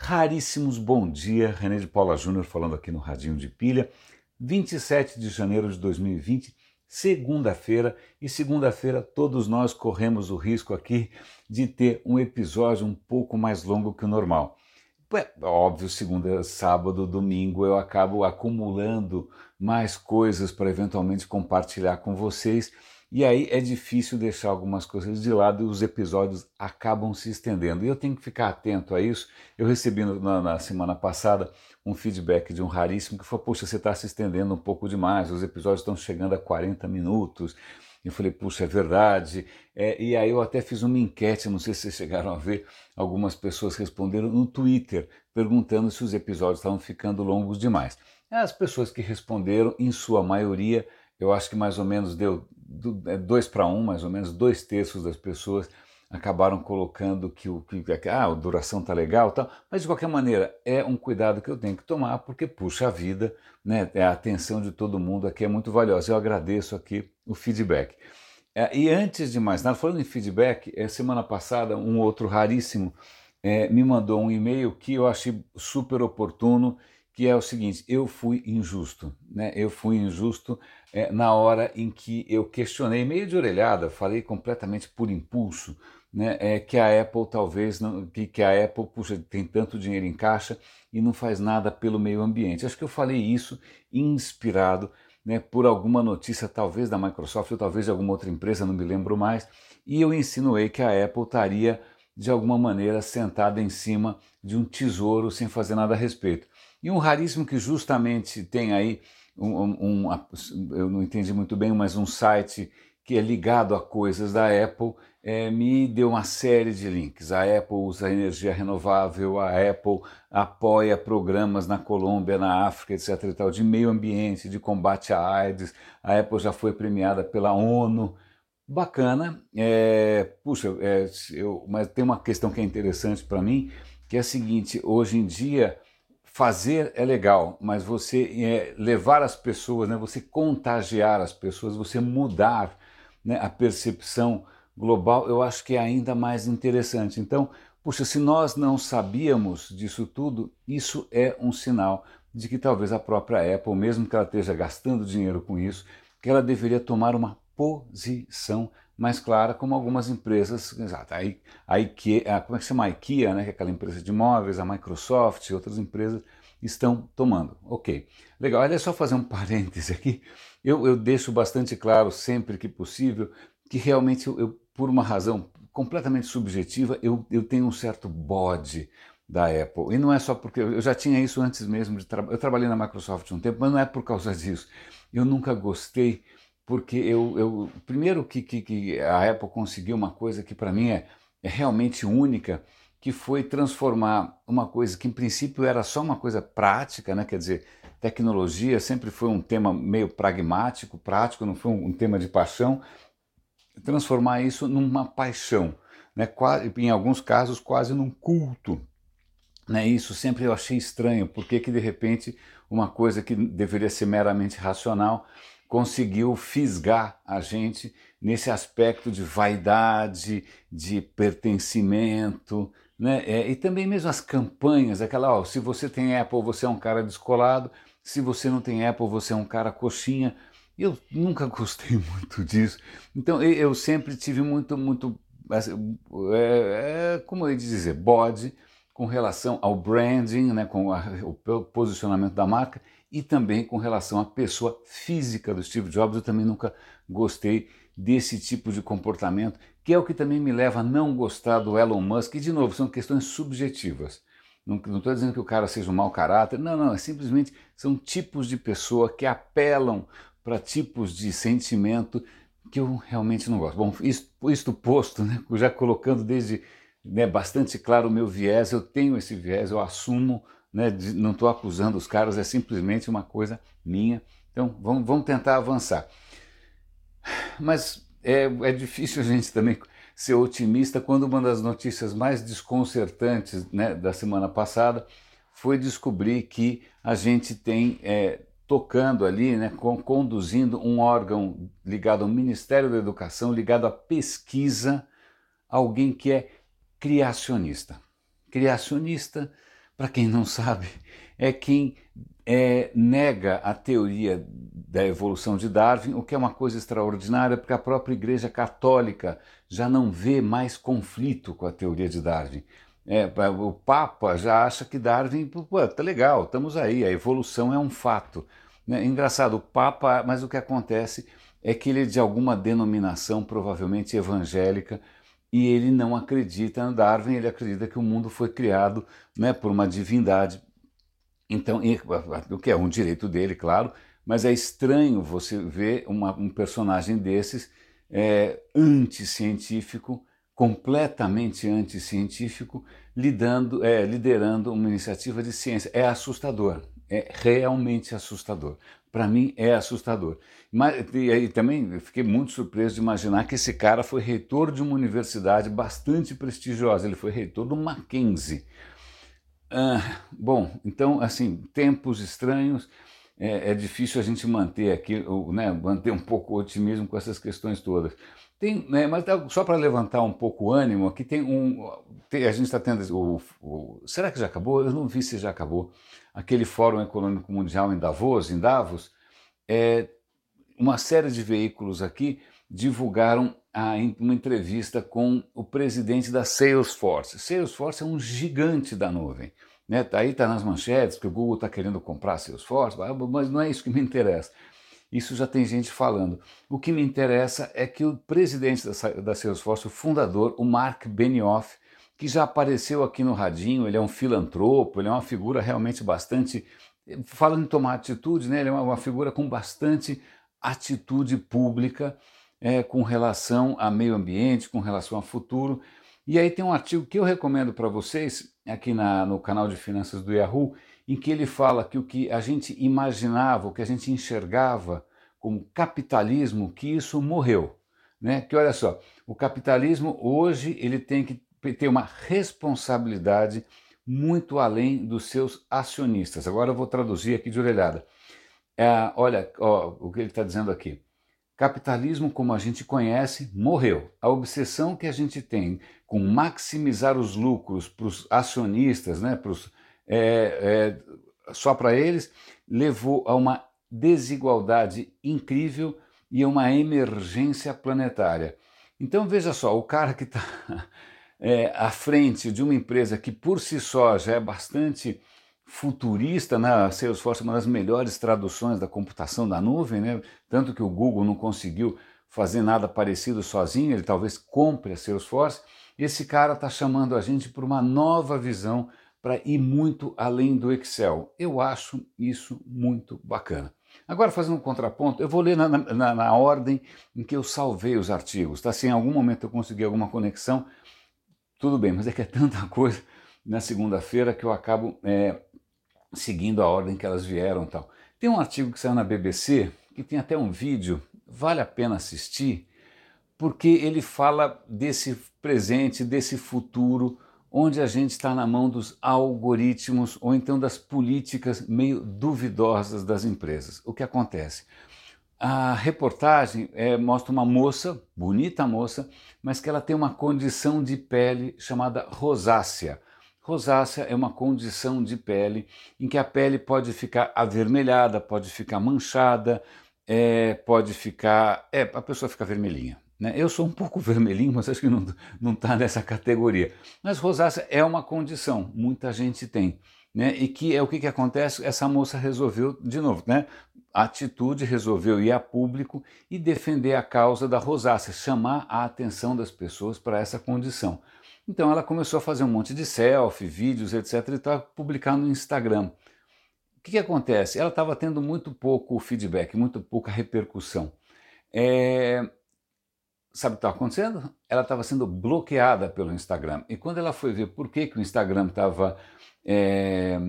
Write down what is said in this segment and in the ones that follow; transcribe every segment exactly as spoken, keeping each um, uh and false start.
Raríssimos bom dia, René de Paula Júnior falando aqui no Radinho de Pilha, vinte e sete de janeiro de dois mil e vinte, segunda-feira, e segunda-feira todos nós corremos o risco aqui de ter um episódio um pouco mais longo que o normal. É, óbvio, segunda, sábado, domingo eu acabo acumulando mais coisas para eventualmente compartilhar com vocês, e aí é difícil deixar algumas coisas de lado e os episódios acabam se estendendo. E eu tenho que ficar atento a isso. Eu recebi na, na semana passada um feedback de um raríssimo que falou: poxa, você está se estendendo um pouco demais, os episódios estão chegando a quarenta minutos. Eu falei: puxa, é verdade. É, e aí eu até fiz uma enquete, não sei se vocês chegaram a ver, algumas pessoas responderam no Twitter, perguntando se os episódios estavam ficando longos demais. As pessoas que responderam, em sua maioria, eu acho que mais ou menos deu dois para um, mais ou menos dois terços das pessoas acabaram colocando que, o, que ah, a duração tá legal e tal, mas de qualquer maneira é um cuidado que eu tenho que tomar, porque puxa a vida, né, a atenção de todo mundo aqui é muito valiosa. Eu agradeço aqui o feedback. É, e antes de mais nada, falando em feedback, é, semana passada um outro raríssimo é, me mandou um e-mail que eu achei super oportuno, que é o seguinte: eu fui injusto, né? Eu fui injusto é, na hora em que eu questionei, meio de orelhada, falei completamente por impulso, né? É, que a Apple talvez, não, que, que a Apple, puxa, tem tanto dinheiro em caixa e não faz nada pelo meio ambiente. Acho que eu falei isso inspirado, né, por alguma notícia, talvez da Microsoft ou talvez de alguma outra empresa, não me lembro mais, e eu insinuei que a Apple estaria, de alguma maneira, sentada em cima de um tesouro sem fazer nada a respeito. E um raríssimo que justamente tem aí, um, um, um, eu não entendi muito bem, mas um site que é ligado a coisas da Apple, é, me deu uma série de links. A Apple usa energia renovável, a Apple apoia programas na Colômbia, na África, etc e tal, de meio ambiente, de combate à AIDS. A Apple já foi premiada pela ONU. Bacana. É, puxa, é, eu, mas tem uma questão que é interessante para mim, que é a seguinte: hoje em dia fazer é legal, mas você é, levar as pessoas, né, você contagiar as pessoas, você mudar, né, a percepção global, eu acho que é ainda mais interessante. Então, puxa, se nós não sabíamos disso tudo, isso é um sinal de que talvez a própria Apple, mesmo que ela esteja gastando dinheiro com isso, que ela deveria tomar uma posição mais clara, como algumas empresas, exato, a, a IKEA, a, como é que chama a IKEA, né, que é aquela empresa de móveis, a Microsoft e outras empresas estão tomando. Ok, legal. Olha, só fazer um parêntese aqui, eu, eu deixo bastante claro sempre que possível que realmente eu, eu por uma razão completamente subjetiva, eu, eu tenho um certo bode da Apple. E não é só porque eu já tinha isso antes mesmo de trabalhar. Eu trabalhei na Microsoft um tempo, mas não é por causa disso. Eu nunca gostei, porque eu, eu primeiro que, que, que a Apple conseguiu uma coisa que para mim é, é realmente única, que foi transformar uma coisa que em princípio era só uma coisa prática, né? Quer dizer, tecnologia sempre foi um tema meio pragmático, prático, não foi um, um tema de paixão, transformar isso numa paixão, né? Quase, em alguns casos quase num culto. Né? Isso sempre eu achei estranho, porque que de repente uma coisa que deveria ser meramente racional conseguiu fisgar a gente nesse aspecto de vaidade, de pertencimento, né? É, e também mesmo as campanhas, aquela, ó, se você tem Apple, você é um cara descolado, se você não tem Apple, você é um cara coxinha. Eu nunca gostei muito disso, então eu, eu sempre tive muito, muito, assim, é, é, como eu ia dizer, bode, com relação ao branding, né, com a, o posicionamento da marca, e também com relação à pessoa física do Steve Jobs. Eu também nunca gostei desse tipo de comportamento, que é o que também me leva a não gostar do Elon Musk. E, de novo, são questões subjetivas. Não estou dizendo que o cara seja um mau caráter, não, não, é simplesmente são tipos de pessoa que apelam para tipos de sentimento que eu realmente não gosto. Bom, isto, isto posto, né, já colocando desde, né, bastante claro o meu viés, eu tenho esse viés, eu assumo, né, de, não estou acusando os caras, é simplesmente uma coisa minha. Então vamos, vamos tentar avançar. Mas é, é difícil a gente também ser otimista quando uma das notícias mais desconcertantes, né, da semana passada foi descobrir que a gente tem é, tocando ali, né, conduzindo um órgão ligado ao Ministério da Educação, ligado à pesquisa, alguém que é criacionista. Criacionista, para quem não sabe, é quem é, nega a teoria da evolução de Darwin, o que é uma coisa extraordinária, porque a própria Igreja Católica já não vê mais conflito com a teoria de Darwin. É, o Papa já acha que Darwin, pô, tá legal, estamos aí, a evolução é um fato. Né? Engraçado, o Papa, mas o que acontece é que ele é de alguma denominação, provavelmente evangélica, e ele não acredita no Darwin, ele acredita que o mundo foi criado, né, por uma divindade. Então, o que é um direito dele, claro, mas é estranho você ver uma, um personagem desses é, anticientífico, completamente anticientífico, lidando, é, liderando uma iniciativa de ciência. É assustador, é realmente assustador. Para mim é assustador. Mas, e aí também eu fiquei muito surpreso de imaginar que esse cara foi reitor de uma universidade bastante prestigiosa, ele foi reitor do Mackenzie. Ah, bom, então, assim, tempos estranhos, é, é difícil a gente manter aqui, né, manter um pouco o otimismo com essas questões todas. Tem, né, mas só para levantar um pouco o ânimo, aqui tem um, tem, a gente está tendo, o, o, será que já acabou? Eu não vi se já acabou, aquele Fórum Econômico Mundial em Davos, em Davos, é, uma série de veículos aqui divulgaram a, uma entrevista com o presidente da Salesforce. Salesforce é um gigante da nuvem. Né? Aí está nas manchetes que o Google está querendo comprar a Salesforce, mas não é isso que me interessa. Isso já tem gente falando. O que me interessa é que o presidente da, da Salesforce, o fundador, o Mark Benioff, que já apareceu aqui no Radinho, ele é um filantropo, ele é uma figura realmente bastante... Falando em tomar atitude, né? Ele é uma, uma figura com bastante atitude pública é, com relação a meio ambiente, com relação ao futuro. E aí tem um artigo que eu recomendo para vocês, aqui na, no canal de finanças do Yahoo, em que ele fala que o que a gente imaginava, o que a gente enxergava como capitalismo, que isso morreu. Né? Que olha só, o capitalismo hoje ele tem que ter uma responsabilidade muito além dos seus acionistas. Agora eu vou traduzir aqui de orelhada. É, olha ó, o que ele está dizendo aqui. Capitalismo como a gente conhece morreu. A obsessão que a gente tem com maximizar os lucros para os acionistas, né, pros, é, é, só para eles, levou a uma desigualdade incrível e a uma emergência planetária. Então veja só, o cara que está é, à frente de uma empresa que por si só já é bastante futurista, né? A Salesforce é uma das melhores traduções da computação da nuvem, né? Tanto que o Google não conseguiu fazer nada parecido sozinho, ele talvez compre a Salesforce. Esse cara está chamando a gente para uma nova visão para ir muito além do Excel. Eu acho isso muito bacana. Agora, fazendo um contraponto, eu vou ler na, na, na ordem em que eu salvei os artigos. Tá? Se em algum momento eu conseguir alguma conexão, tudo bem, mas é que é tanta coisa na segunda-feira que eu acabo... É, seguindo a ordem que elas vieram e tal. Tem um artigo que saiu na B B C, que tem até um vídeo, vale a pena assistir, porque ele fala desse presente, desse futuro, onde a gente está na mão dos algoritmos ou então das políticas meio duvidosas das empresas. O que acontece? A reportagem é, mostra uma moça, bonita moça, mas que ela tem uma condição de pele chamada rosácea. Rosácea é uma condição de pele em que a pele pode ficar avermelhada, pode ficar manchada, é, pode ficar... É, a pessoa fica vermelhinha. Né? Eu sou um pouco vermelhinho, mas acho que não está nessa categoria. Mas rosácea é uma condição, muita gente tem. Né? E que é o que, que acontece? Essa moça resolveu, de novo, né? A atitude resolveu ir a público e defender a causa da rosácea, chamar a atenção das pessoas para essa condição. Então ela começou a fazer um monte de selfie, vídeos, etcétera, e estava publicando no Instagram. O que, que acontece? Ela estava tendo muito pouco feedback, muito pouca repercussão. É... Sabe o que estava acontecendo? Ela estava sendo bloqueada pelo Instagram. E quando ela foi ver por que, que o Instagram estava é...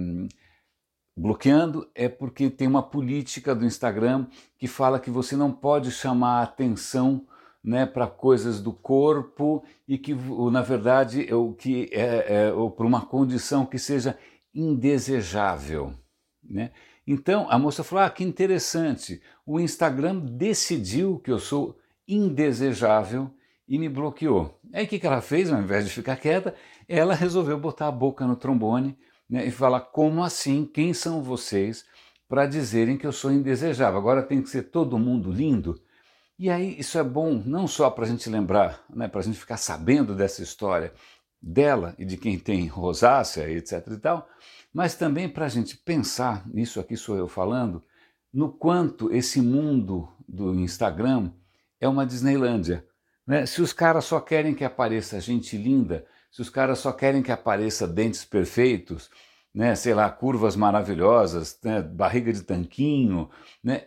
bloqueando, é porque tem uma política do Instagram que fala que você não pode chamar a atenção, né, para coisas do corpo e que, na verdade, o que é, é por uma condição que seja indesejável. Né? Então a moça falou: ah, que interessante, o Instagram decidiu que eu sou indesejável e me bloqueou. Aí o que ela fez? Ao invés de ficar quieta, ela resolveu botar a boca no trombone né, e falar: como assim? Quem são vocês para dizerem que eu sou indesejável? Agora tem que ser todo mundo lindo? E aí isso é bom não só para a gente lembrar, né, para a gente ficar sabendo dessa história dela e de quem tem rosácea, etc e tal, mas também para a gente pensar, isso aqui sou eu falando, no quanto esse mundo do Instagram é uma Disneylândia, né? Se os caras só querem que apareça gente linda, se os caras só querem que apareça dentes perfeitos, né, sei lá, curvas maravilhosas, né, barriga de tanquinho, né,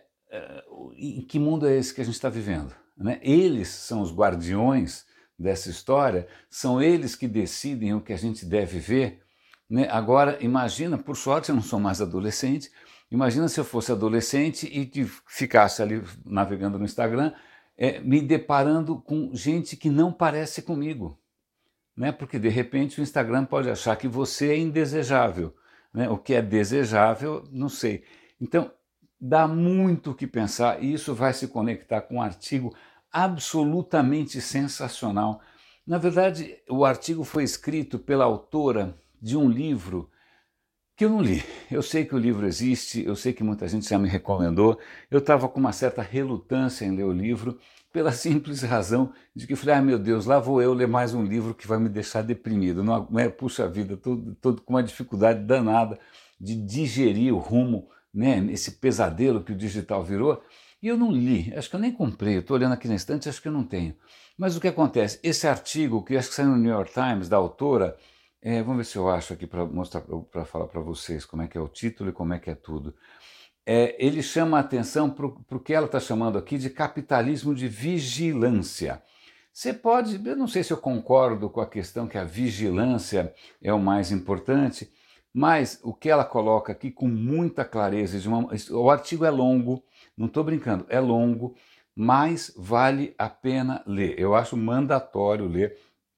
em que mundo é esse que a gente está vivendo? Né? Eles são os guardiões dessa história, são eles que decidem o que a gente deve ver. Né? Agora, imagina, por sorte eu não sou mais adolescente, imagina se eu fosse adolescente e que ficasse ali navegando no Instagram, é, me deparando com gente que não parece comigo. Né? Porque de repente o Instagram pode achar que você é indesejável. Né? O que é desejável, não sei. Então, dá muito o que pensar e isso vai se conectar com um artigo absolutamente sensacional. Na verdade, o artigo foi escrito pela autora de um livro que eu não li. Eu sei que o livro existe, eu sei que muita gente já me recomendou, eu estava com uma certa relutância em ler o livro, pela simples razão de que eu falei: ah, meu Deus, lá vou eu ler mais um livro que vai me deixar deprimido. Não é, puxa vida, estou com uma dificuldade danada de digerir o rumo, né, esse pesadelo que o digital virou, e eu não li, acho que eu nem comprei, estou olhando aqui na estante, acho que eu não tenho. Mas o que acontece? Esse artigo, que acho que saiu no New York Times, da autora, é, vamos ver se eu acho aqui para mostrar, para falar para vocês como é que é o título e como é que é tudo. É, ele chama a atenção para o que ela está chamando aqui de capitalismo de vigilância. Você pode, eu não sei se eu concordo com a questão que a vigilância é o mais importante, mas o que ela coloca aqui com muita clareza, de uma, o artigo é longo, não estou brincando, é longo, mas vale a pena ler. Eu acho mandatório ler.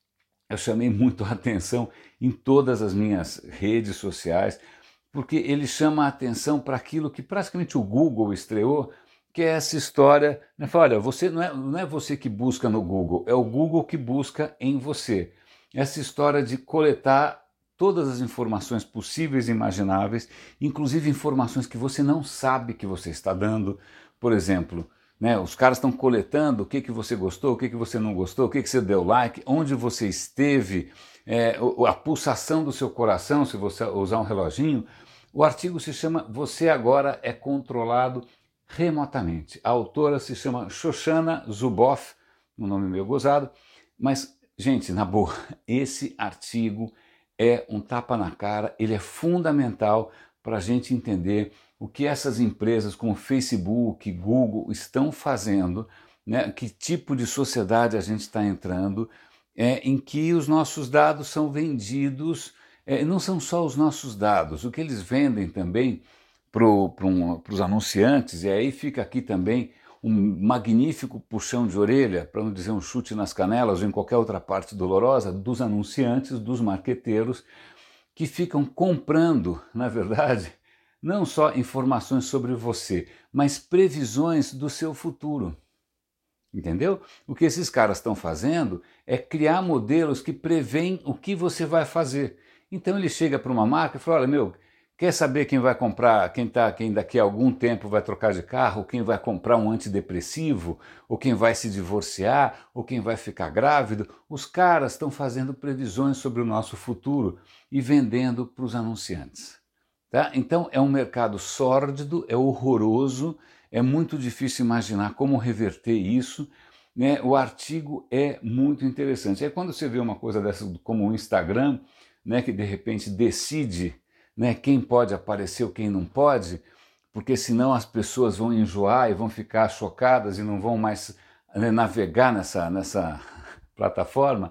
Eu chamei muito a atenção em todas as minhas redes sociais, porque ele chama a atenção para aquilo que praticamente o Google estreou, que é essa história, né? Fala: olha, você não é, não é você que busca no Google, é o Google que busca em você. Essa história de coletar todas as informações possíveis e imagináveis, inclusive informações que você não sabe que você está dando. Por exemplo, né, os caras estão coletando o que, que você gostou, o que, que você não gostou, o que, que você deu like, onde você esteve, é, a pulsação do seu coração, se você usar um reloginho. O artigo se chama Você Agora é Controlado Remotamente. A autora se chama Shoshana Zuboff, um nome meio gozado, mas, gente, na boa, esse artigo é um tapa na cara, ele é fundamental para a gente entender o que essas empresas como Facebook, Google estão fazendo, né? Que tipo de sociedade a gente está entrando, é, em que os nossos dados são vendidos, é, não são só os nossos dados, o que eles vendem também para um, os anunciantes, e aí fica aqui também um magnífico puxão de orelha, para não dizer um chute nas canelas ou em qualquer outra parte dolorosa, dos anunciantes, dos marqueteiros, que ficam comprando, na verdade, não só informações sobre você, mas previsões do seu futuro. Entendeu? O que esses caras estão fazendo é criar modelos que preveem o que você vai fazer. Então ele chega para uma marca e fala: olha, meu, quer saber quem vai comprar, quem, tá, quem daqui a algum tempo vai trocar de carro, quem vai comprar um antidepressivo, ou quem vai se divorciar, ou quem vai ficar grávido? Os caras estão fazendo previsões sobre o nosso futuro e vendendo para os anunciantes. Tá? Então é um mercado sórdido, é horroroso, é muito difícil imaginar como reverter isso, né? O artigo é muito interessante. É quando você vê uma coisa dessa como o Instagram, né, que de repente decide, né, quem pode aparecer ou quem não pode, porque senão as pessoas vão enjoar e vão ficar chocadas e não vão mais, né, navegar nessa, nessa plataforma.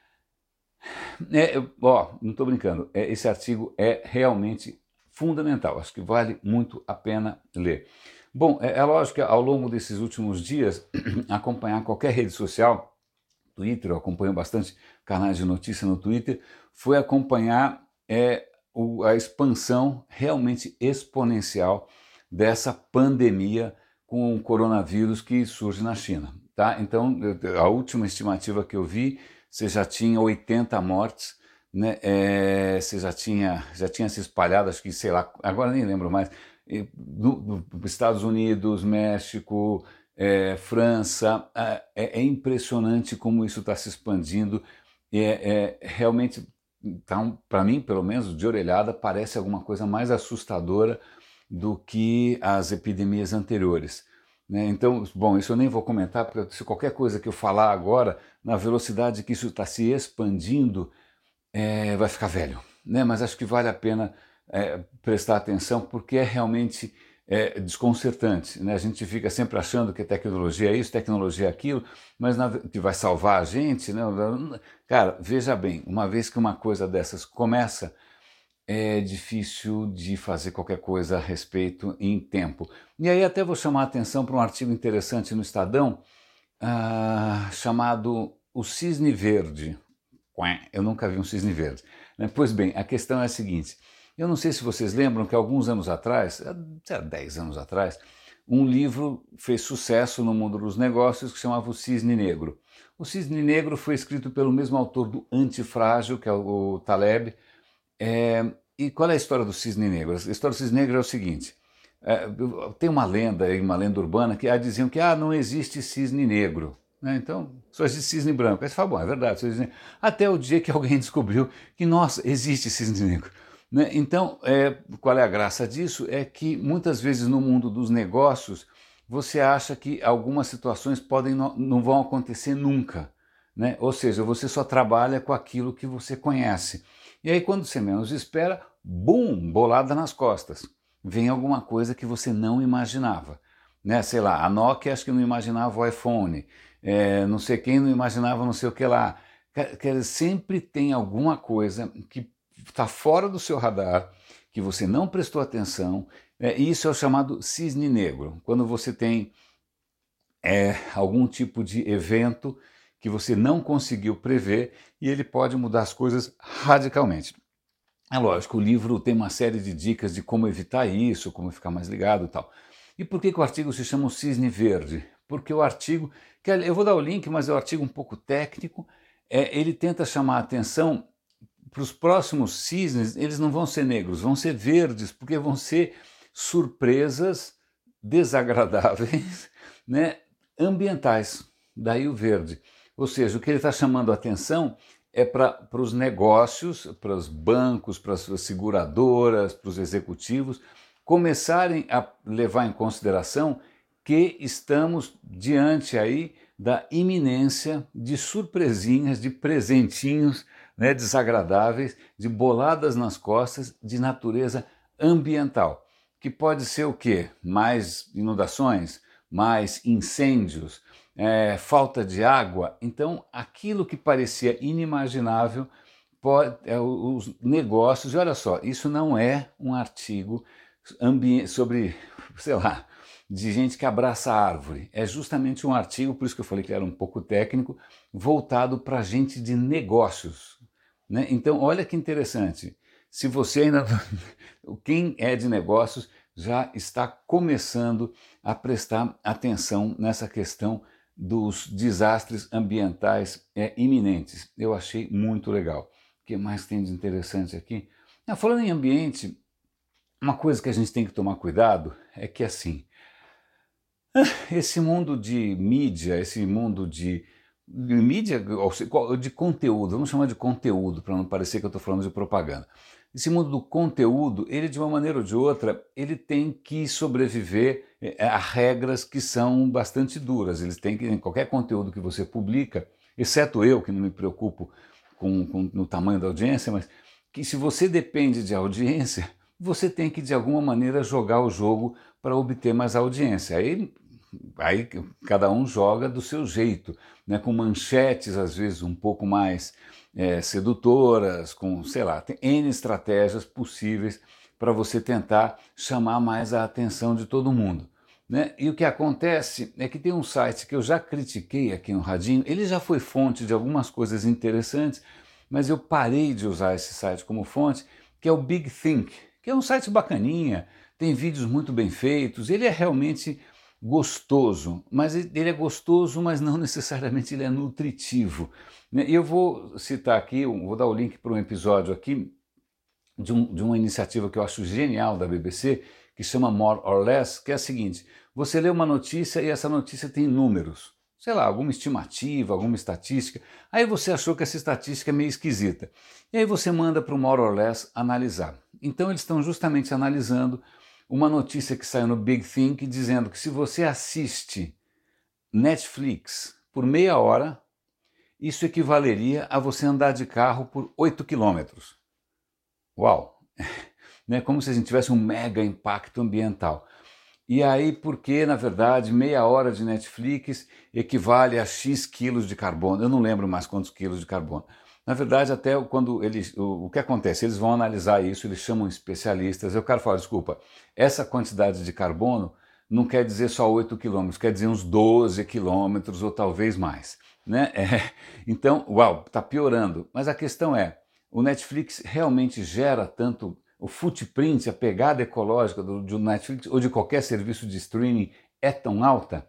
É, ó, não estou brincando, é, esse artigo é realmente fundamental, acho que vale muito a pena ler. Bom, é, é lógico que ao longo desses últimos dias, acompanhar qualquer rede social, Twitter, eu acompanho bastante canais de notícia no Twitter, foi acompanhar é, o, a expansão realmente exponencial dessa pandemia com o coronavírus que surge na China. Tá? Então, a última estimativa que eu vi, você já tinha oitenta mortes, né? É, você já tinha, já tinha se espalhado, acho que, sei lá, agora nem lembro mais, e no, no- nos Estados Unidos, México, é, França, é, é impressionante como isso está se expandindo. É, é realmente, então, para mim, pelo menos, de orelhada, parece alguma coisa mais assustadora do que as epidemias anteriores, né? Então, bom, isso eu nem vou comentar, porque se qualquer coisa que eu falar agora, na velocidade que isso está se expandindo, é, vai ficar velho, né? Mas acho que vale a pena é, prestar atenção, porque é realmente é, desconcertante, né? A gente fica sempre achando que tecnologia é isso, tecnologia é aquilo, mas na, que vai salvar a gente, né? Cara, veja bem, uma vez que uma coisa dessas começa, é difícil de fazer qualquer coisa a respeito em tempo. E aí até vou chamar a atenção para um artigo interessante no Estadão, ah, chamado O Cisne Verde. Quém, eu nunca vi um cisne verde, né? Pois bem, a questão é a seguinte: eu não sei se vocês lembram que alguns anos atrás, há dez anos atrás, um livro fez sucesso no mundo dos negócios que chamava O Cisne Negro. O Cisne Negro foi escrito pelo mesmo autor do Antifrágil, que é o Taleb. É, e qual é a história do cisne negro? A história do cisne negro é o seguinte: é, tem uma lenda, uma lenda urbana, que ah, diziam que ah, não existe cisne negro, né? Então só existe cisne branco. Aí você fala, bom, é verdade, só existe... até o dia que alguém descobriu que, nossa, existe cisne negro, né? Então, é, qual é a graça disso? É que muitas vezes no mundo dos negócios você acha que algumas situações podem não, não vão acontecer nunca, né? Ou seja, você só trabalha com aquilo que você conhece. E aí, quando você menos espera, bum, bolada nas costas. Vem alguma coisa que você não imaginava, né? Sei lá, a Nokia acho que não imaginava o iPhone, é, não sei quem não imaginava não sei o que lá. Quer quer dizer, sempre tem alguma coisa que está fora do seu radar, que você não prestou atenção, é, e isso é o chamado cisne negro. Quando você tem é, algum tipo de evento que você não conseguiu prever e ele pode mudar as coisas radicalmente. É lógico, o livro tem uma série de dicas de como evitar isso, como ficar mais ligado e tal. E por que, que o artigo se chama o Cisne Verde? Porque o artigo, que eu vou dar o link, mas é um artigo um pouco técnico, é, ele tenta chamar a atenção para os próximos cisnes. Eles não vão ser negros, vão ser verdes, porque vão ser surpresas desagradáveis, né, ambientais, daí o verde. Ou seja, o que ele está chamando a atenção é para os negócios, para os bancos, para as seguradoras, para os executivos, começarem a levar em consideração que estamos diante aí da iminência de surpresinhas, de presentinhos, né, desagradáveis, de boladas nas costas de natureza ambiental. Que pode ser o quê? Mais inundações, mais incêndios, é, falta de água. Então, aquilo que parecia inimaginável, pode, é, os negócios. E olha só, isso não é um artigo sobre, sei lá, de gente que abraça a árvore. É justamente um artigo, por isso que eu falei que era um pouco técnico, voltado para gente de negócios, né? Então, olha que interessante. Se você ainda. Quem é de negócios já está começando a prestar atenção nessa questão dos desastres ambientais é, iminentes. Eu achei muito legal. O que mais tem de interessante aqui? Ah, falando em ambiente, uma coisa que a gente tem que tomar cuidado é que, assim, esse mundo de mídia, esse mundo de, de mídia, de conteúdo, vamos chamar de conteúdo, para não parecer que eu estou falando de propaganda. Esse mundo do conteúdo, ele de uma maneira ou de outra, ele tem que sobreviver a regras que são bastante duras. Eles têm que, em qualquer conteúdo que você publica, exceto eu, que não me preocupo com, com no tamanho da audiência, mas que se você depende de audiência, você tem que de alguma maneira jogar o jogo para obter mais audiência. Aí, aí cada um joga do seu jeito, né, com manchetes às vezes um pouco mais é, sedutoras, com, sei lá, tem N estratégias possíveis para você tentar chamar mais a atenção de todo mundo, né? E o que acontece é que tem um site que eu já critiquei aqui no Radinho, ele já foi fonte de algumas coisas interessantes, mas eu parei de usar esse site como fonte, que é o Big Think, que é um site bacaninha, tem vídeos muito bem feitos, ele é realmente gostoso, mas ele é gostoso, mas não necessariamente ele é nutritivo. E eu vou citar aqui, vou dar o link para um episódio aqui de, um, de uma iniciativa que eu acho genial da B B C, que chama More or Less, que é a seguinte: você lê uma notícia e essa notícia tem números, sei lá, alguma estimativa, alguma estatística, aí você achou que essa estatística é meio esquisita, e aí você manda para o More or Less analisar. Então eles estão justamente analisando uma notícia que saiu no Big Think dizendo que se você assiste Netflix por meia hora, isso equivaleria a você andar de carro por oito quilômetros. Uau! Né? Como se a gente tivesse um mega impacto ambiental. E aí, porque, na verdade, meia hora de Netflix equivale a X quilos de carbono. Eu não lembro mais quantos quilos de carbono. Na verdade, até quando eles... O, o que acontece? Eles vão analisar isso, eles chamam especialistas. Eu quero falar, desculpa, essa quantidade de carbono não quer dizer só oito quilômetros, quer dizer uns doze quilômetros ou talvez mais. Né? É, então, uau, está piorando. Mas a questão é, o Netflix realmente gera tanto... O footprint, a pegada ecológica do, do Netflix ou de qualquer serviço de streaming é tão alta?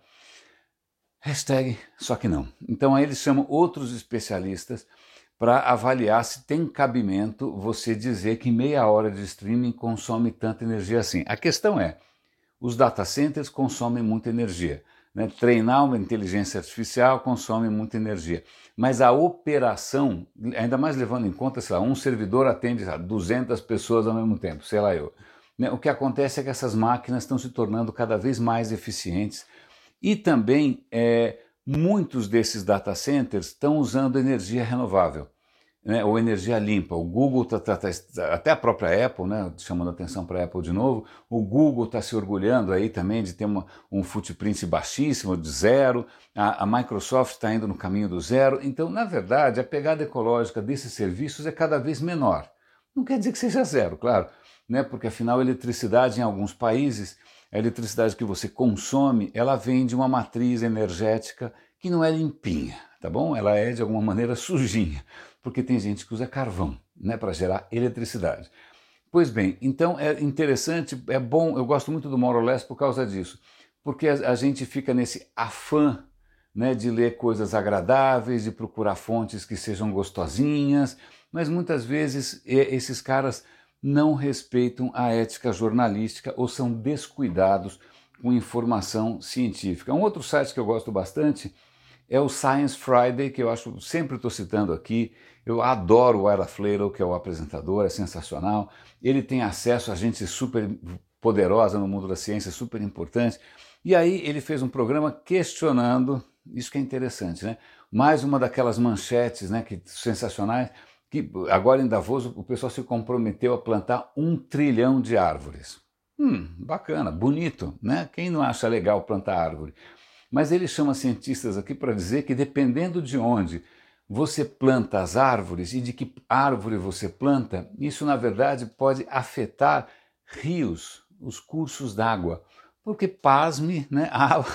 Hashtag só que não. Então aí eles chamam outros especialistas para avaliar se tem cabimento você dizer que meia hora de streaming consome tanta energia assim. A questão é, os data centers consomem muita energia. Né? Treinar uma inteligência artificial consome muita energia. Mas a operação, ainda mais levando em conta, sei lá, um servidor atende a duzentas pessoas ao mesmo tempo, sei lá eu. Né? O que acontece é que essas máquinas estão se tornando cada vez mais eficientes e também é, muitos desses data centers estão usando energia renovável. Né, ou energia limpa. O Google, tá, tá, tá, até a própria Apple, né, chamando atenção para a Apple de novo, o Google está se orgulhando aí também de ter uma, um footprint baixíssimo, de zero, a, a Microsoft está indo no caminho do zero, então, na verdade, a pegada ecológica desses serviços é cada vez menor. Não quer dizer que seja zero, claro, né, porque afinal a eletricidade em alguns países, a eletricidade que você consome, ela vem de uma matriz energética que não é limpinha, tá bom? Ela é de alguma maneira sujinha, porque tem gente que usa carvão, né, para gerar eletricidade. Pois bem, então é interessante, é bom, eu gosto muito do More or Less por causa disso, porque a, a gente fica nesse afã, né, de ler coisas agradáveis, de procurar fontes que sejam gostosinhas, mas muitas vezes esses caras não respeitam a ética jornalística ou são descuidados com informação científica. Um outro site que eu gosto bastante é o Science Friday, que eu acho, sempre estou citando aqui, eu adoro o Ira Flatow, que é o apresentador, é sensacional, ele tem acesso a gente super poderosa no mundo da ciência, super importante, e aí ele fez um programa questionando, isso que é interessante, né? Mais uma daquelas manchetes, né, que, sensacionais, que agora em Davos o pessoal se comprometeu a plantar um trilhão de árvores. Hum, bacana, bonito, né? Quem não acha legal plantar árvore? Mas ele chama cientistas aqui para dizer que dependendo de onde você planta as árvores e de que árvore você planta, isso na verdade pode afetar rios, os cursos d'água. Porque, pasme, né,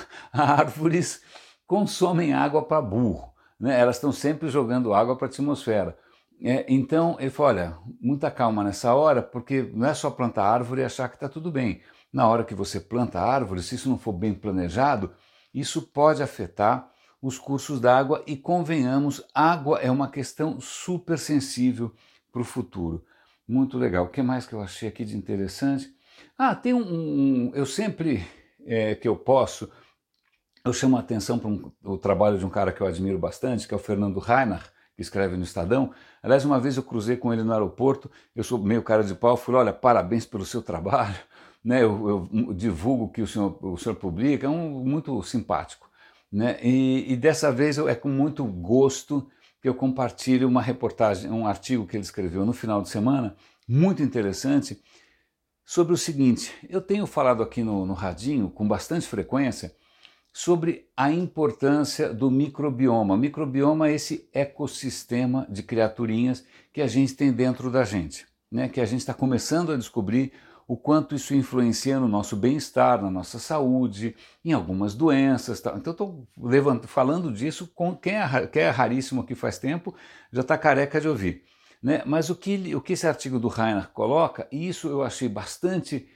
árvores consomem água para burro, né? Elas estão sempre jogando água para a atmosfera. É, então ele falou, olha, muita calma nessa hora, porque não é só plantar árvore e achar que está tudo bem. Na hora que você planta árvore, se isso não for bem planejado, isso pode afetar os cursos d'água e, convenhamos, água é uma questão super sensível para o futuro. Muito legal. O que mais que eu achei aqui de interessante? Ah, tem um... um eu sempre é, que eu posso, eu chamo a atenção para um, o trabalho de um cara que eu admiro bastante, que é o Fernando Reinach, que escreve no Estadão. Aliás, uma vez eu cruzei com ele no aeroporto, eu sou meio cara de pau, falei, olha, parabéns pelo seu trabalho, né? eu, eu divulgo o que o senhor, o senhor publica, é um, muito simpático. Né? E, e dessa vez eu, é com muito gosto que eu compartilho uma reportagem, um artigo que ele escreveu no final de semana, muito interessante, sobre o seguinte, eu tenho falado aqui no, no Radinho com bastante frequência sobre a importância do microbioma. Microbioma é esse ecossistema de criaturinhas que a gente tem dentro da gente, né? Que a gente está começando a descobrir o quanto isso influencia no nosso bem-estar, na nossa saúde, em algumas doenças. Tá? Então estou falando disso com quem é, quem é raríssimo aqui faz tempo, já está careca de ouvir. Né? Mas o que, o que esse artigo do Reinach coloca, e isso eu achei bastante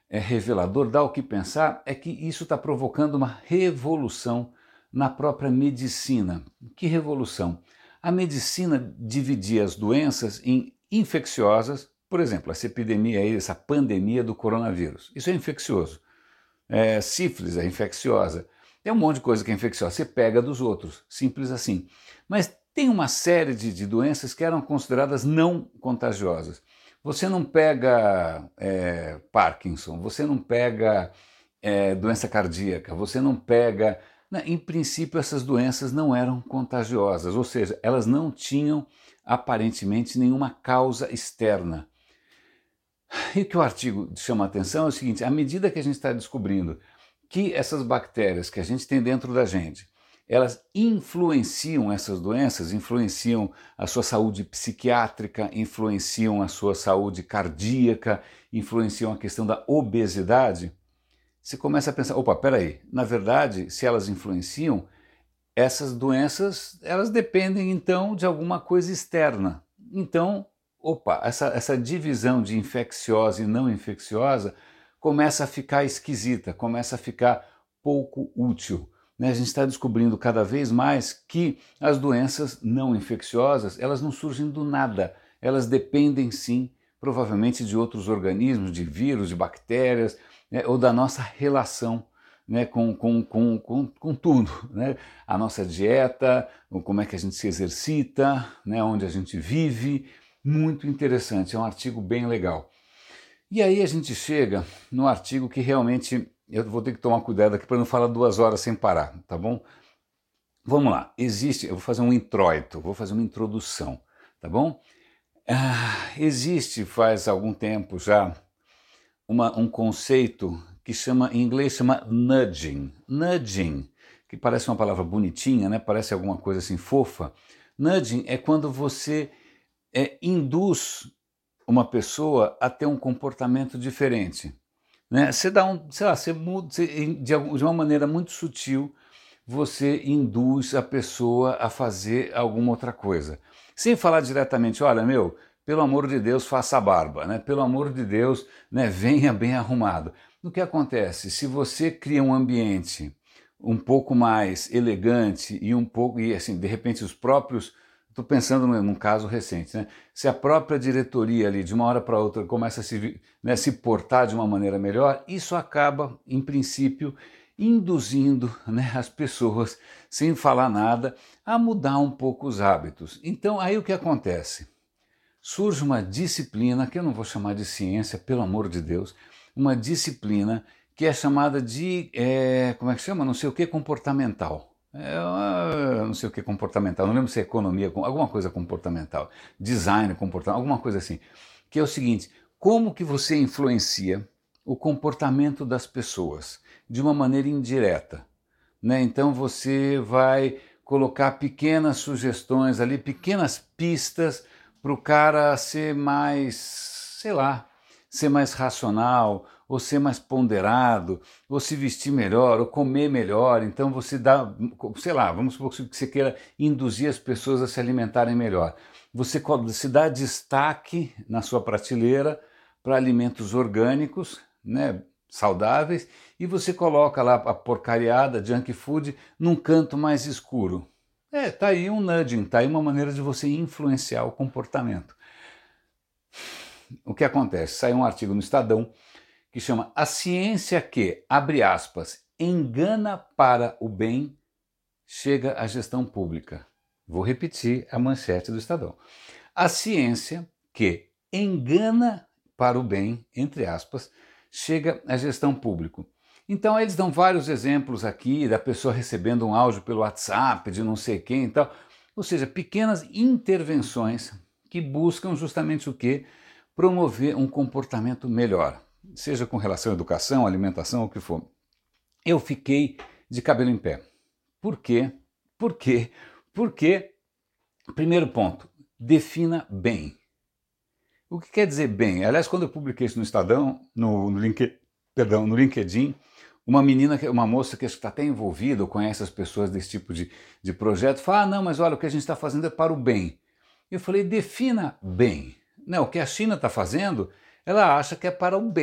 é revelador, dá o que pensar, é que isso está provocando uma revolução na própria medicina. Que revolução? A medicina dividia as doenças em infecciosas, por exemplo, essa epidemia aí, essa pandemia do coronavírus. Isso é infeccioso. É, sífilis é infecciosa. Tem um monte de coisa que é infecciosa, você pega dos outros, simples assim. Mas tem uma série de, de doenças que eram consideradas não contagiosas. Você não pega é, Parkinson, você não pega é, doença cardíaca, você não pega... Né, em princípio, essas doenças não eram contagiosas, ou seja, elas não tinham aparentemente nenhuma causa externa. E o que o artigo chama a atenção é o seguinte: à medida que a gente está descobrindo que essas bactérias que a gente tem dentro da gente, elas influenciam essas doenças, influenciam a sua saúde psiquiátrica, influenciam a sua saúde cardíaca, influenciam a questão da obesidade, você começa a pensar, opa, peraí, na verdade, se elas influenciam, essas doenças, elas dependem então de alguma coisa externa. Então, opa, essa, essa divisão de infecciosa e não infecciosa começa a ficar esquisita, começa a ficar pouco útil. Né? A gente está descobrindo cada vez mais que as doenças não infecciosas, elas não surgem do nada, elas dependem sim, provavelmente de outros organismos, de vírus, de bactérias, né? Ou da nossa relação, né, com, com, com, com, com tudo, né? A nossa dieta, como é que a gente se exercita, né, onde a gente vive. Muito interessante, é um artigo bem legal. E aí a gente chega no artigo que realmente eu vou ter que tomar cuidado aqui para não falar duas horas sem parar, tá bom? Vamos lá, existe, eu vou fazer um introito, vou fazer uma introdução, tá bom? Ah, existe faz algum tempo já uma, um conceito que chama, em inglês chama nudging, nudging, que parece uma palavra bonitinha, né? Parece alguma coisa assim fofa. Nudging é quando você é, induz uma pessoa a ter um comportamento diferente. Né? Você dá um, sei lá, você muda, você, de, de uma maneira muito sutil, você induz a pessoa a fazer alguma outra coisa. Sem falar diretamente, olha, meu, pelo amor de Deus, faça a barba, né? Pelo amor de Deus, né, venha bem arrumado. O que acontece? Se você cria um ambiente um pouco mais elegante e um pouco, e assim, de repente os próprios, estou pensando num, num caso recente, né? Se a própria diretoria ali, de uma hora para outra, começa a se, né, se portar de uma maneira melhor, isso acaba, em princípio, induzindo, né, as pessoas, sem falar nada, a mudar um pouco os hábitos. Então, aí o que acontece? Surge uma disciplina, que eu não vou chamar de ciência, pelo amor de Deus, uma disciplina que é chamada de, é, como é que chama? Não sei o que comportamental. É, não sei o que comportamental, não lembro se é economia, alguma coisa comportamental, design comportamental, alguma coisa assim. Que é o seguinte, como que você influencia o comportamento das pessoas de uma maneira indireta? Né? Então você vai colocar pequenas sugestões ali, pequenas pistas para o cara ser mais, sei lá, ser mais racional, ou ser mais ponderado, ou se vestir melhor, ou comer melhor. Então você dá, sei lá, vamos supor que você queira induzir as pessoas a se alimentarem melhor. Você se dá destaque na sua prateleira para alimentos orgânicos, né, saudáveis, e você coloca lá a porcariada, junk food, num canto mais escuro. É, tá aí um nudging, tá aí uma maneira de você influenciar o comportamento. O que acontece? Sai um artigo no Estadão que chama A Ciência que, abre aspas, engana para o bem, chega à gestão pública. Vou repetir a manchete do Estadão. A ciência que engana para o bem, entre aspas, chega à gestão pública. Então eles dão vários exemplos aqui da pessoa recebendo um áudio pelo WhatsApp de não sei quem e tal. Ou seja, pequenas intervenções que buscam justamente o quê? Promover um comportamento melhor, seja com relação à educação, alimentação, o que for. Eu fiquei de cabelo em pé. Por quê? Por quê? Porque, primeiro ponto, defina bem. O que quer dizer bem? Aliás, quando eu publiquei isso no Estadão, no, no, LinkedIn, perdão, no LinkedIn, uma menina, uma moça que está até envolvida ou conhece as pessoas desse tipo de, de projeto, fala, ah, não, mas olha, o que a gente está fazendo é para o bem. Eu falei, defina bem. Não, o que a China está fazendo, ela acha que é para o bem.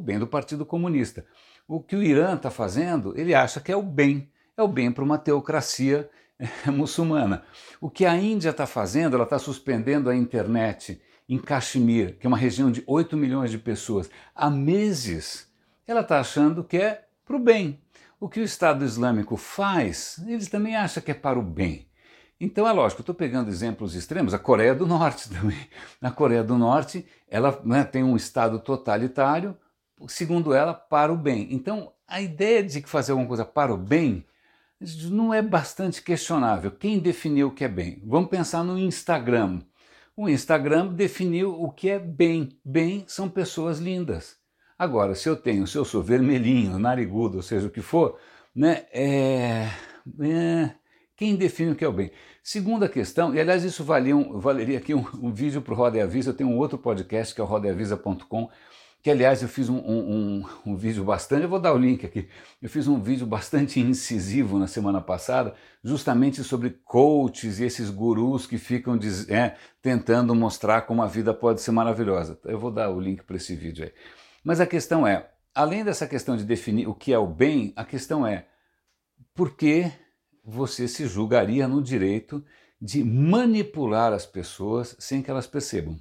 bem do Partido Comunista. O que o Irã está fazendo, ele acha que é o bem, é o bem para uma teocracia é, muçulmana. O que a Índia está fazendo, ela está suspendendo a internet em Caxemir, que é uma região de oito milhões de pessoas, há meses. Ela está achando que é para o bem. O que o Estado Islâmico faz, eles também acham que é para o bem. Então é lógico, eu estou pegando exemplos extremos, a Coreia do Norte também. Na Coreia do Norte, ela né, tem um Estado totalitário, segundo ela, para o bem. Então a ideia de fazer alguma coisa para o bem não é bastante questionável. Quem definiu o que é bem? Vamos pensar no Instagram. O Instagram definiu o que é bem. Bem são pessoas lindas. Agora, se eu tenho, se eu sou vermelhinho, narigudo, ou seja o que for, né, é, é, quem define o que é o bem? Segunda questão, e aliás isso valia um, valeria aqui um, um vídeo para o Roda e Avisa, eu tenho um outro podcast que é o roda e avisa ponto com, que aliás eu fiz um, um, um, um vídeo bastante, eu vou dar o link aqui, eu fiz um vídeo bastante incisivo na semana passada, justamente sobre coaches e esses gurus que ficam diz, é, tentando mostrar como a vida pode ser maravilhosa. Eu vou dar o link para esse vídeo aí. Mas a questão é, além dessa questão de definir o que é o bem, a questão é, por que você se julgaria no direito de manipular as pessoas sem que elas percebam?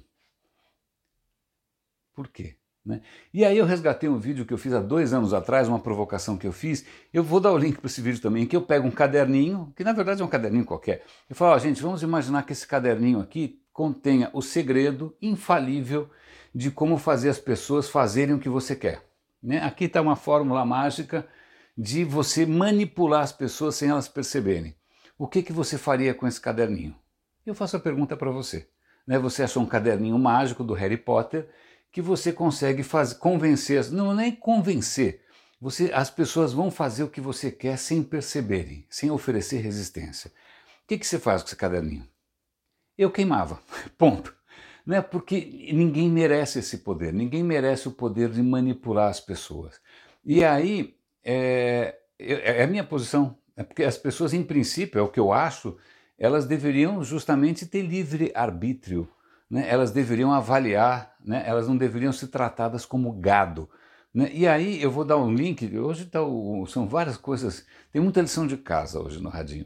Por quê? Né? E aí eu resgatei um vídeo que eu fiz há dois anos atrás, uma provocação que eu fiz, eu vou dar o link para esse vídeo também, que eu pego um caderninho, que na verdade é um caderninho qualquer, eu falo, ó, gente, vamos imaginar que esse caderninho aqui contenha o segredo infalível de como fazer as pessoas fazerem o que você quer. Né? Aqui está uma fórmula mágica de você manipular as pessoas sem elas perceberem. O que, que você faria com esse caderninho? Eu faço a pergunta para você. Né? Você achou um caderninho mágico do Harry Potter que você consegue fazer, convencer, não nem convencer, você, as pessoas vão fazer o que você quer sem perceberem, sem oferecer resistência. O que, que você faz com esse caderninho? Eu queimava, ponto. Né? Porque ninguém merece esse poder, ninguém merece o poder de manipular as pessoas. E aí, é, é a minha posição, é porque as pessoas, em princípio, é o que eu acho, elas deveriam justamente ter livre arbítrio, né? Elas deveriam avaliar, né? Elas não deveriam ser tratadas como gado. Né? E aí eu vou dar um link, hoje tá o, são várias coisas, tem muita lição de casa hoje no Radinho.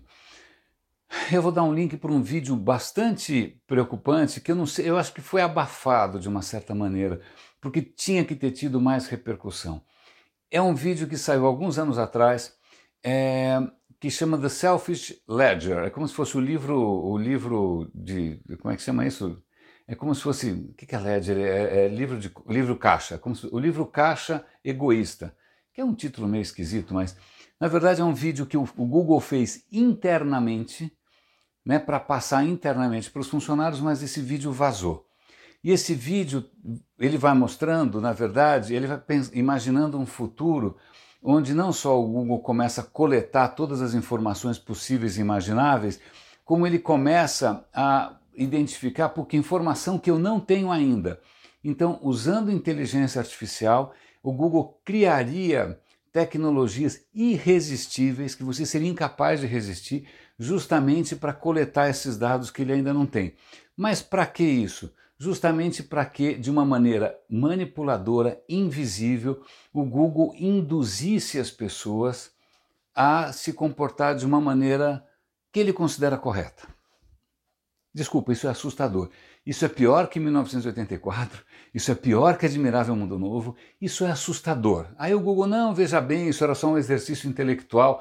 Eu vou dar um link para um vídeo bastante preocupante, que eu não sei, eu acho que foi abafado de uma certa maneira, porque tinha que ter tido mais repercussão. É um vídeo que saiu alguns anos atrás, é, que chama The Selfish Ledger. É como se fosse o livro, o livro de, como é que chama isso? É como se fosse, o que é Ledger? É, é livro de livro caixa, como se, o livro caixa egoísta, que é um título meio esquisito, mas na verdade é um vídeo que o, o Google fez internamente, né, para passar internamente para os funcionários, mas esse vídeo vazou. E esse vídeo, ele vai mostrando, na verdade, ele vai imaginando um futuro onde não só o Google começa a coletar todas as informações possíveis e imagináveis, como ele começa a identificar por que informação que eu não tenho ainda. Então, usando inteligência artificial, o Google criaria tecnologias irresistíveis que você seria incapaz de resistir, justamente para coletar esses dados que ele ainda não tem. Mas para que isso? Justamente para que, de uma maneira manipuladora, invisível, o Google induzisse as pessoas a se comportar de uma maneira que ele considera correta. Desculpa, isso é assustador. Isso é pior que mil novecentos e oitenta e quatro, isso é pior que Admirável Mundo Novo, isso é assustador. Aí o Google, não, veja bem, isso era só um exercício intelectual.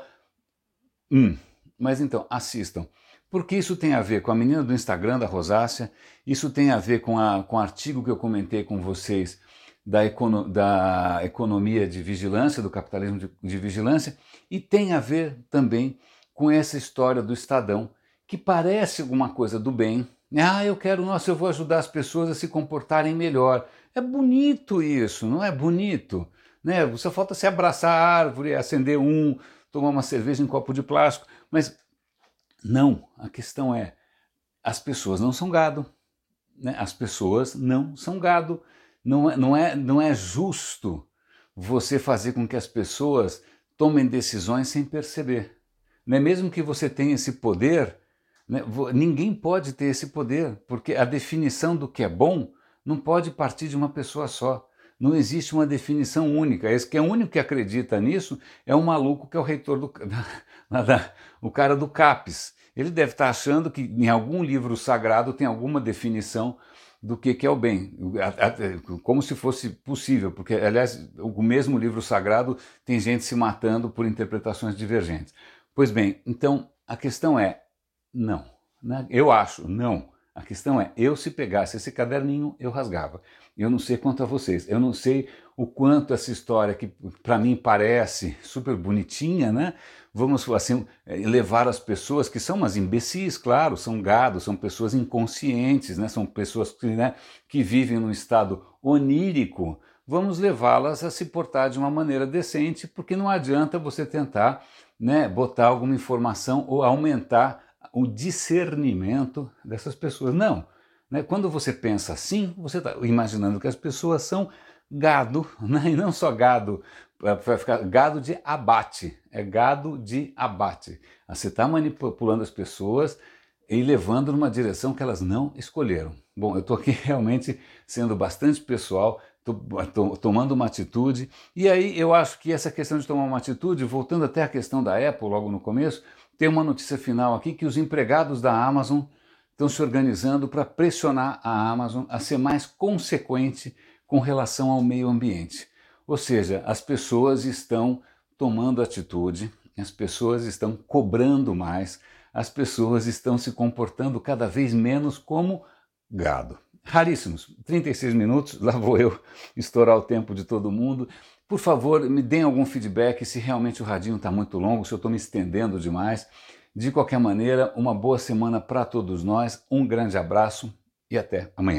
Hum, mas então, assistam. Porque isso tem a ver com a menina do Instagram, da Rosácea, isso tem a ver com, a, com o artigo que eu comentei com vocês da, econo, da economia de vigilância, do capitalismo de, de vigilância, e tem a ver também com essa história do Estadão, que parece alguma coisa do bem. Ah, eu quero, nossa, eu vou ajudar as pessoas a se comportarem melhor. É bonito isso, não é bonito? Né? Só falta se abraçar a árvore, acender um, tomar uma cerveja em copo de plástico, mas não, a questão é, as pessoas não são gado, né? As pessoas não são gado, não é, não, é, não é justo você fazer com que as pessoas tomem decisões sem perceber. Né? Mesmo que você tenha esse poder, né? Ninguém pode ter esse poder, porque a definição do que é bom não pode partir de uma pessoa só. Não existe uma definição única. Esse que é o único que acredita nisso é um maluco que é o reitor do... Da, da, o cara do CAPES. Ele deve estar achando que em algum livro sagrado tem alguma definição do que, que é o bem, como se fosse possível, porque, aliás, o mesmo livro sagrado tem gente se matando por interpretações divergentes. Pois bem, então a questão é, não, né? Eu acho, não. A questão é, eu se pegasse esse caderninho, eu rasgava. Eu não sei quanto a vocês, eu não sei o quanto essa história que para mim parece super bonitinha, né? Vamos assim, levar as pessoas que são umas imbecis, claro, são gado, são pessoas inconscientes, né? São pessoas que, né, que vivem num estado onírico, vamos levá-las a se portar de uma maneira decente, porque não adianta você tentar, né, botar alguma informação ou aumentar o discernimento dessas pessoas. Não. Né? Quando você pensa assim, você está imaginando que as pessoas são gado, né? E não só gado, vai ficar gado de abate, é gado de abate. Você está manipulando as pessoas e levando numa direção que elas não escolheram. Bom, eu estou aqui realmente sendo bastante pessoal, estou tomando uma atitude, e aí eu acho que essa questão de tomar uma atitude, voltando até a questão da Apple logo no começo, tem uma notícia final aqui que os empregados da Amazon estão se organizando para pressionar a Amazon a ser mais consequente com relação ao meio ambiente. Ou seja, as pessoas estão tomando atitude, as pessoas estão cobrando mais, as pessoas estão se comportando cada vez menos como gado. Raríssimos, trinta e seis minutos, lá vou eu estourar o tempo de todo mundo. Por favor, me deem algum feedback se realmente o radinho está muito longo, se eu estou me estendendo demais. De qualquer maneira, uma boa semana para todos nós, um grande abraço e até amanhã.